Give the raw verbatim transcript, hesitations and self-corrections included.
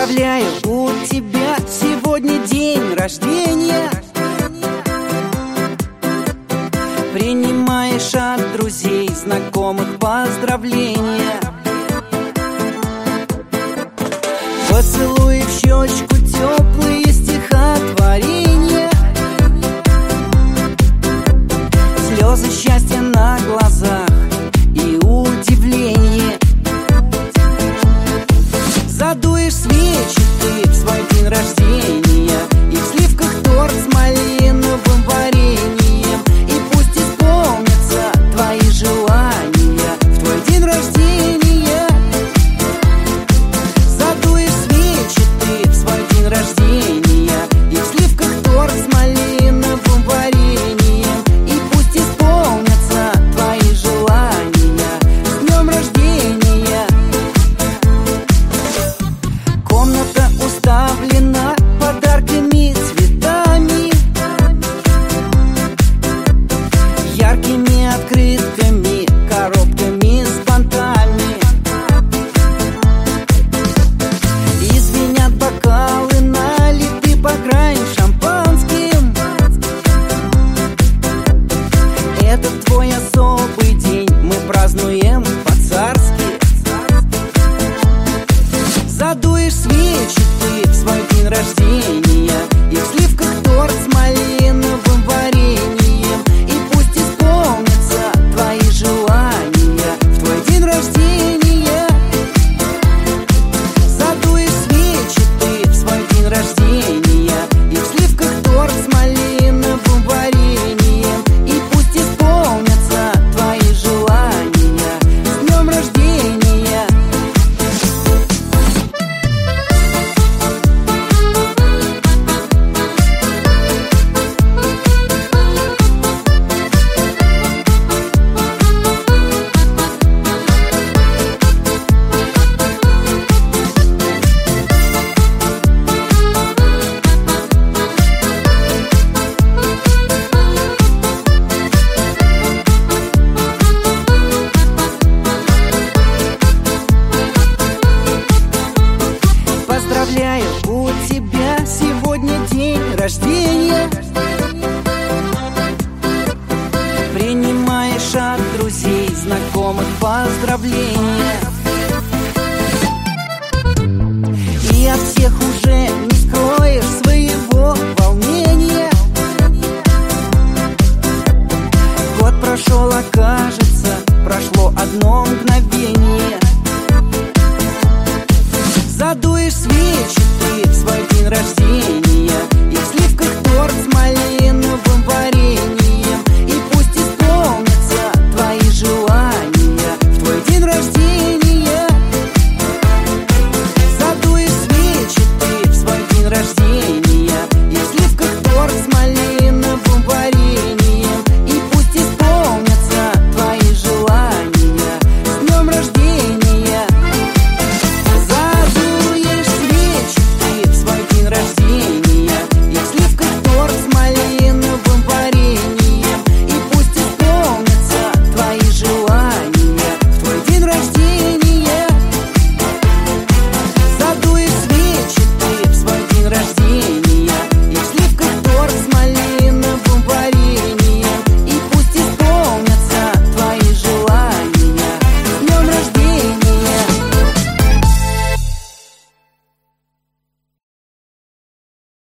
Поздравляю, у тебя сегодня день рождения. Принимаешь от друзей, знакомых поздравления. Поцелуй в щечку, теплые стихотворения. Слезы счастья на глазах и удивление. Задуешь свечи ты в свой день рождения, и в сливках торт с малиновым вареньем. И пусть исполнятся твои желания в твой день рождения. Задуешь свечи ты в свой день рождения, и в сливках торт с малиновым вареньем. И пусть исполнятся твои желания. С днем рождения! Комната уставлена подарками, цветами, яркими открытками, коробками с бантами. И звенят бокалы, налиты по грани шампанским. Это твой особый день, мы празднуем по-царски. Задуешь свечи ты в свой день рождения, и в сливках торт с малиновым вареньем. И пусть исполнятся твои желания в твой день рождения. Задуешь свечи ты в свой день рождения, и в сливках торт с малиновым вареньем. И пусть исполнятся твои желания. С днем рождения! Поздравляю, у тебя сегодня день рождения. Принимаешь от друзей, знакомых поздравления.